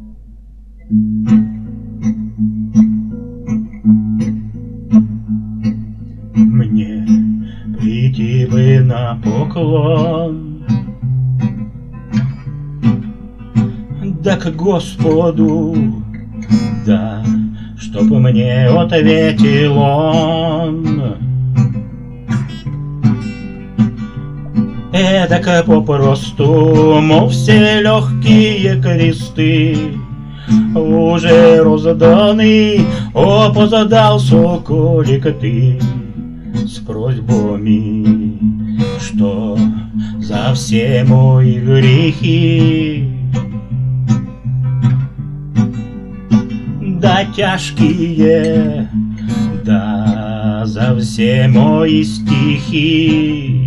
Мне прийти бы на поклон, да к Господу, да, чтоб мне ответил Он. Эдак попросту, мол, все легкие кресты уже розданы, опоздал соколик ты с просьбами, что за все мои грехи, да тяжкие, да за все мои стихи.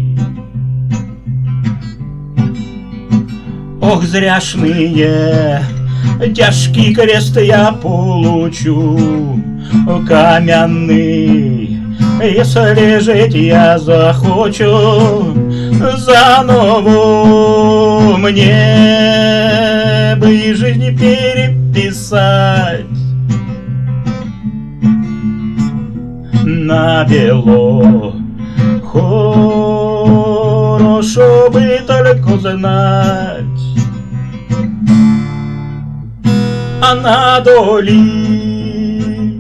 Ох, зряшные, тяжкий крест я получу, каменный, если жить я захочу заново, мне бы и жизнь переписать на бело. Хорошо бы только знать, а на доли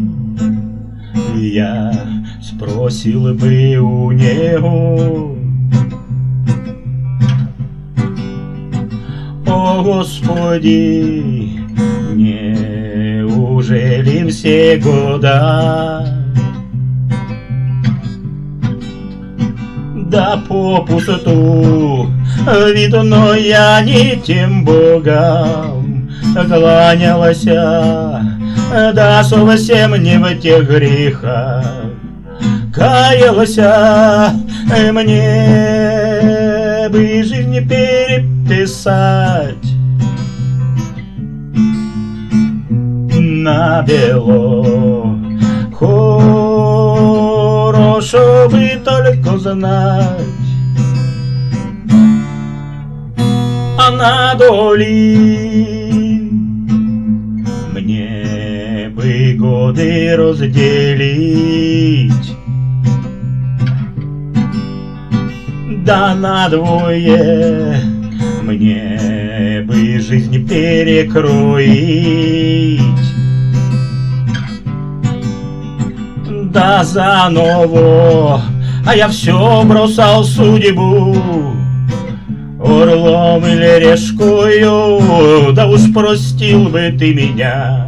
я спросил бы у него: о Господи, неужели все года да попусту, видно, я не тем Богом кланялась, да совсем не в тех грехах каялась, мне бы жизнь переписать на бело. Хорошо бы только знать, а на доли мне бы годы разделить, да на двое мне бы жизнь перекроить, да заново, а я все бросал судьбу, орлом или решкою, да уж простил бы ты меня,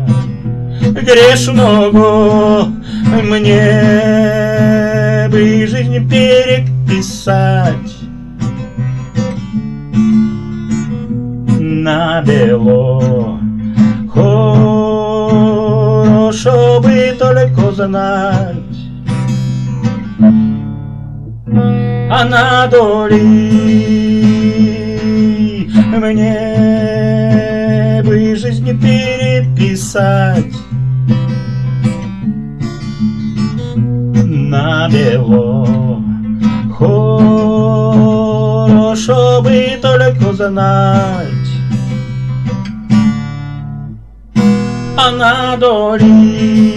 грешного, мне бы жизнь переписать на бело. Хорошо бы только знать, а на доли мне бы жизнь переписать на бело. Хорошо бы только знать, а на доли